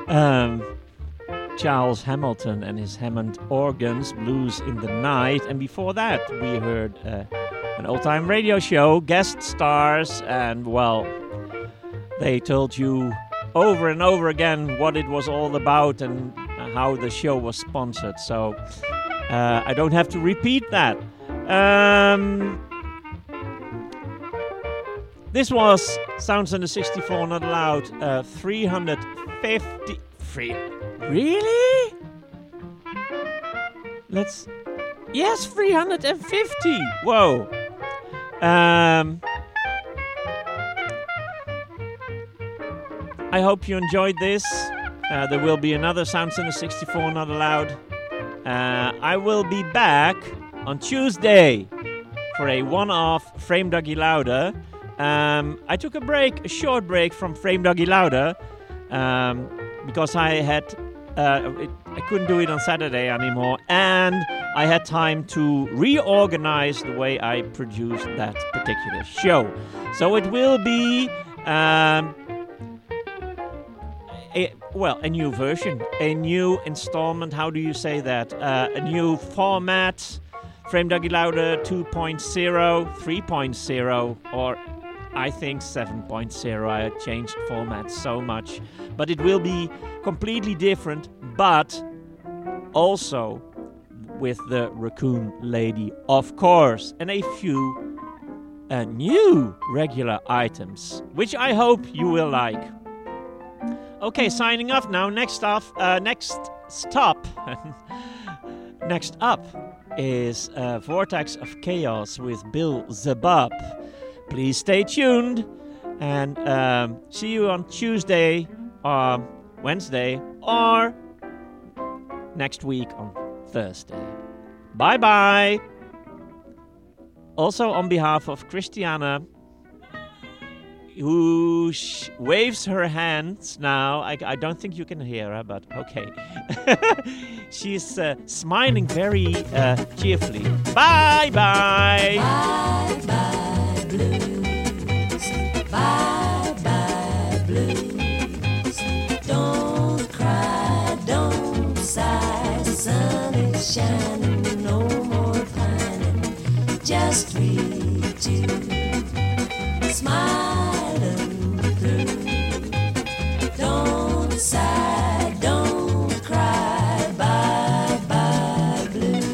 Um, Charles Hamilton and his Hammond organs, Blues in the Night. And before that, we heard an old-time radio show, guest stars, and, well, they told you over and over again what it was all about and how the show was sponsored. So I don't have to repeat that. This was Sounds Under 64 Not Allowed 350. Really? Yes, 350. Whoa. I hope you enjoyed this. There will be another Sounds Under 64 Not Allowed. I will be back on Tuesday for a one-off Frame Dougie Louder. I took a short break from Frame Dougie Louder, because I couldn't do it on Saturday anymore, and I had time to reorganize the way I produced that particular show. So it will be a new version, a new installment. How do you say that? A new format. Frame Dougie Louder 2.0, 3.0, or I think 7.0. I changed formats so much. But it will be completely different, but also with the Raccoon Lady, of course, and a few new regular items, which I hope you will like. Okay, signing off now. Next up is Vortex of Chaos with Bill Zabab. Please stay tuned, and see you on Tuesday, Wednesday, or next week on Thursday. Bye-bye. Also on behalf of Christiana, who waves her hands now. I don't think you can hear her, but okay. She's smiling very cheerfully. Bye-bye. Bye-bye blues. Bye-bye blues. Don't cry, don't sigh. The sun is shining, no more pining. Just we two smiling through. Don't sigh, don't cry. Bye-bye blues.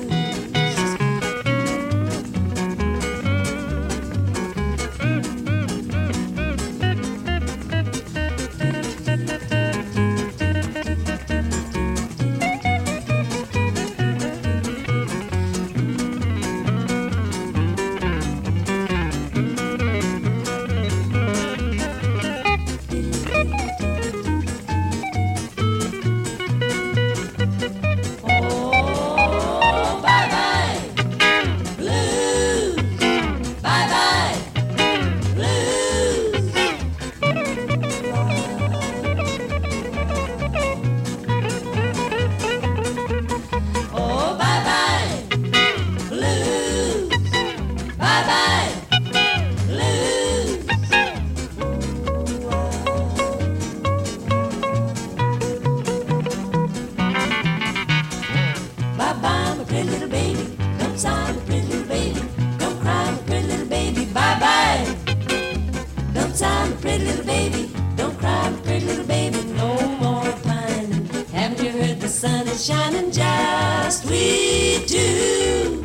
Shining just we do,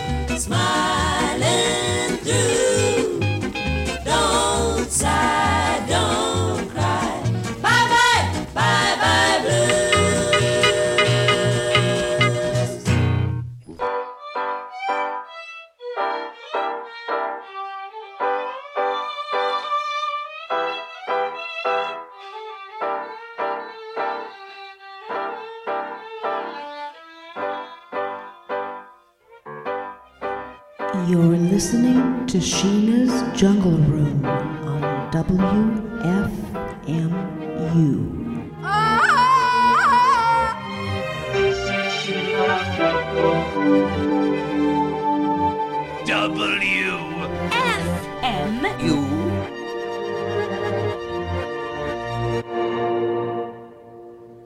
smiling through. Don't sigh, don't cry. Bye-bye, bye-bye blues. You're listening to Sheena's Jungle Room on WFMU. WFMU.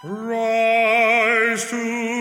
Rise to